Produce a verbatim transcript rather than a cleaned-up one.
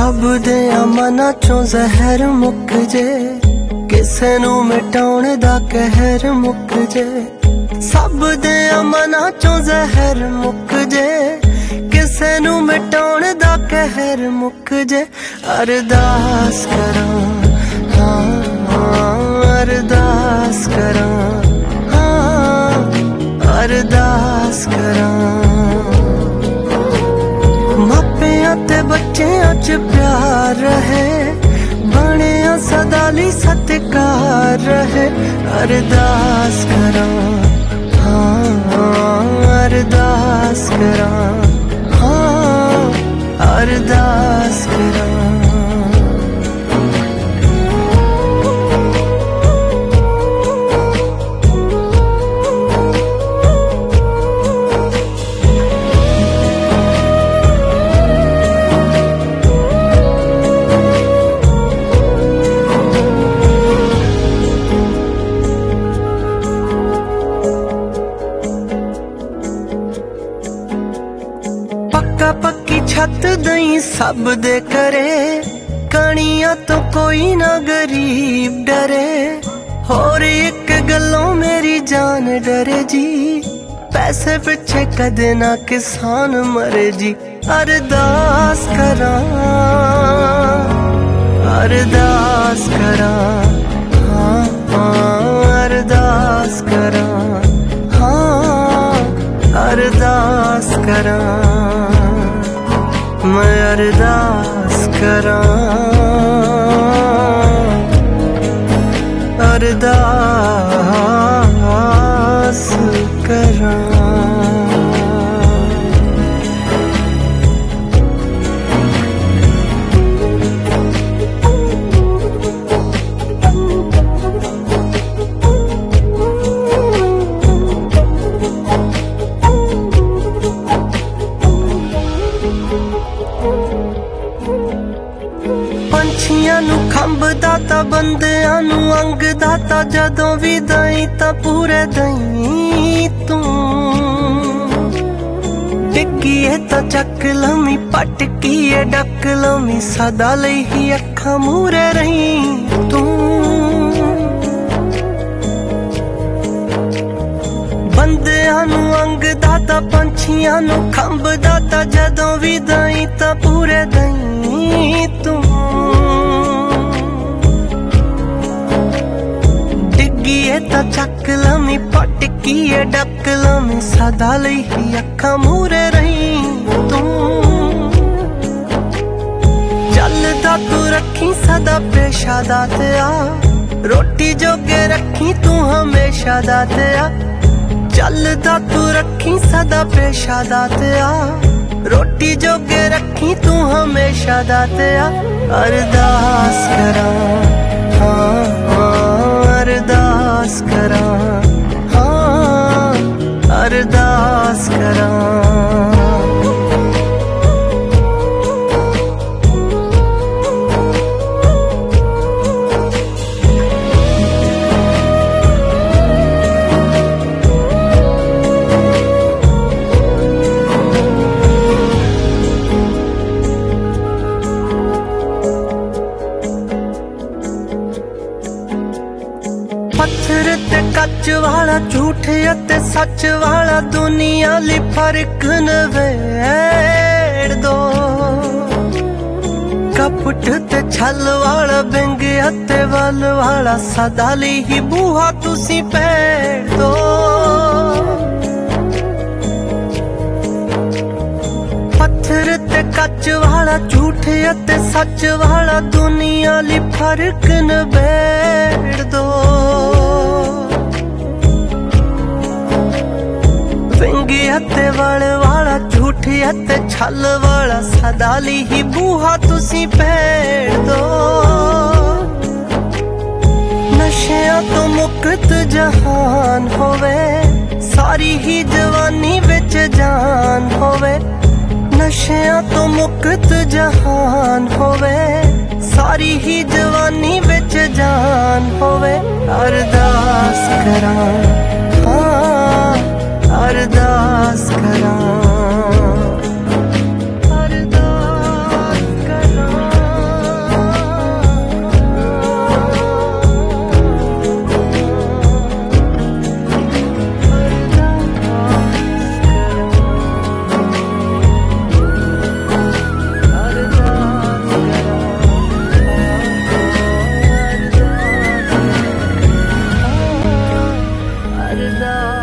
सब दे मना चों जहर मुक जे, किसे नू मिटाउण दा कहर मुक जे। सब दे मना चों जहर मुक जे, किसे नू मिटाउण दा कहर मुक जे। अरदास करां हाँ अरदास करां हाँ अरदास करां। मापियां ते बच्चियां च प्यार रहे, बणिया सदाली सत्कार रहे। अरदास करां हाँ अरदास करां हाँ अरदास करां। पक्का पक्की छत दई सब दे करे, कणियां तो कोई ना गरीब डरे। और एक गल्लों मेरी जान डरे जी, पैसे पिछे कदे ना किसान मरे जी। अरदास करां अरदास करां हाँ हाँ अरदास करां हाँ अरदास करां। मैं अरदास करां अरदास करां। पंछियां नू खंभ दाता, बंदियां नू अंग दाता। जदों भी दई तां पूरे दई तू, डिग्गीए तां चक लमी, पटकीए डक लमी। सदा लई ही अखां मूरे रही तू। बंदियां नू अंग दाता, पंछियां नू खंभ दाता। जदों भी दई तां पूरे दई तू, डिग्गीए तां चक लमी, पटकीए डक लमी। सदा लई ही अखां मूरे रही तू। चलदा तू रखी सदा पेशा दातिया, रोटी जोगे रखी तू हमेशा दातिया। चलदा तू रखी सदा पेशा दातिया, रोटी जोगे रखी तू हमेशा दातिया। अरदास करां हाँ अरदास करां हाँ अरदास करां। पत्थर ते कच वाला, झूठ ते सच वाला। दुनिया ली फर्क नवेड़ दो, कपट ते छल वाला। बिंग ते वल वाला, सदा ली ही बूहा तुसी पेड़ दो। पत्थर ते कच वाला, झूठ ते सच वाला। दुनिया ली फर्क नवेड़ दो। विंगी ते वल वाला, झूठी ते छल वाला। सदा ली ही बूहा तुसी पेड़ दो। नशियां तो मुक्त जहान होवे, सारी ही जवानी विच जान होवे। नशियां तो मुक्त जहान होवे, सारी ही जवानी विच जान होवे। अरदास करां हाँ अरदास करां अरदास करां। दा